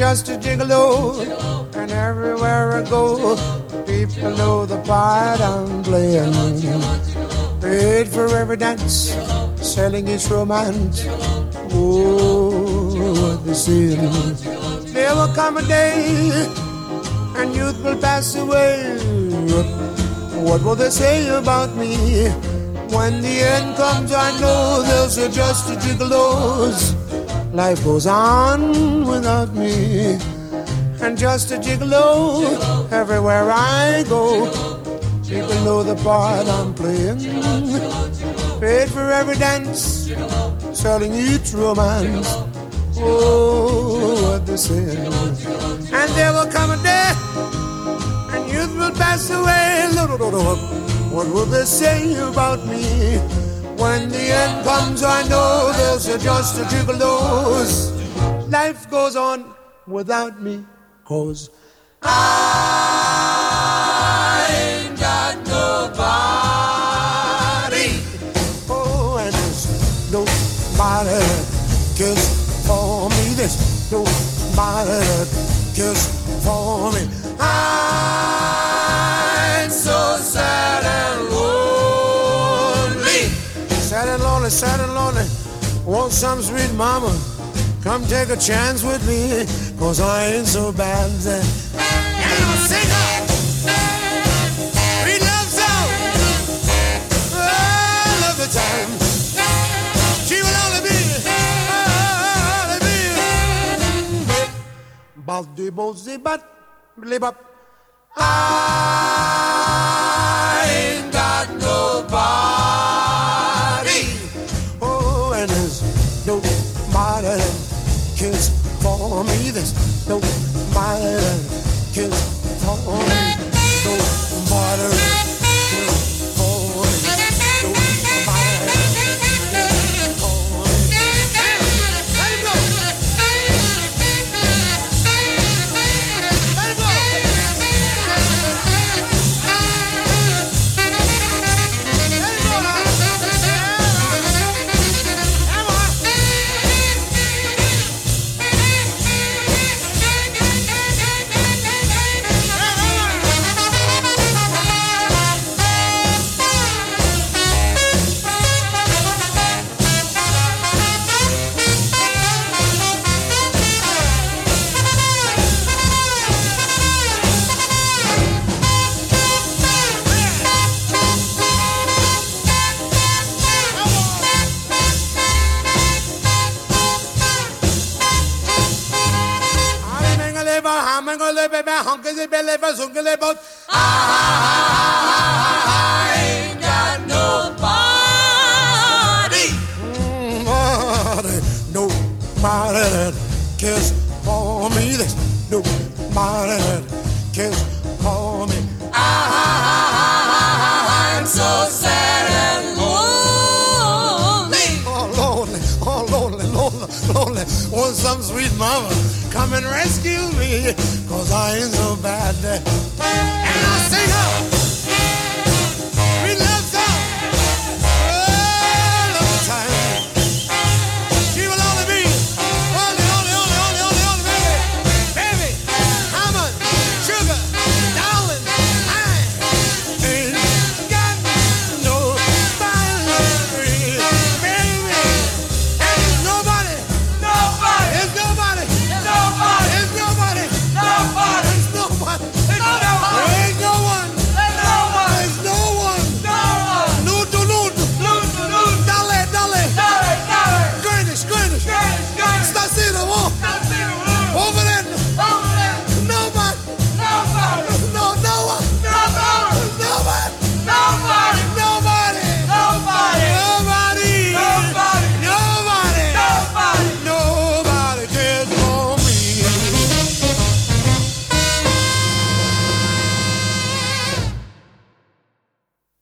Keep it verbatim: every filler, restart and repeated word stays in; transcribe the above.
just a gigolo, and everywhere I go, people know the part I'm playing. Paid for every dance, selling its romance. Oh, what they say. There will come a day, and youth will pass away. What will they say about me? When the end comes, I know they'll say just a gigolos. Life goes on without me, and just a gigolo. Everywhere I go, people know the part I'm playing. Paid for every dance, selling each romance. Oh, what they say. And there will come a day, and youth will pass away. What will they say about me? When the end comes, I know they'll say just a gigolos. Life goes on without me, 'cause I ain't got nobody. Oh, and there's nobody that cares for me. There's nobody that cares for me. I'm so sad and lonely. Sad and lonely, sad and lonely. Want some sweet mama, come take a chance with me, 'cause I ain't so bad. And I'll sing her sweet love song. Oh, I love the time. She will only be, only be. Baldi bolzi bat, blib up. I ain't got nobody. Oh, and there's nobody that cares for me. There's nobody that cares for me. Nobody that cares for me. Nobody that cares for me. Let him go. Let him go. I ain't got nobody. Nobody, nobody that cares for me. There's nobody that cares for me. I'm so sad and lonely. Oh, lonely, oh, lonely, lonely, lonely. Want some sweet mama, come and rescue me, 'cause I ain't so bad. And I'll sing up.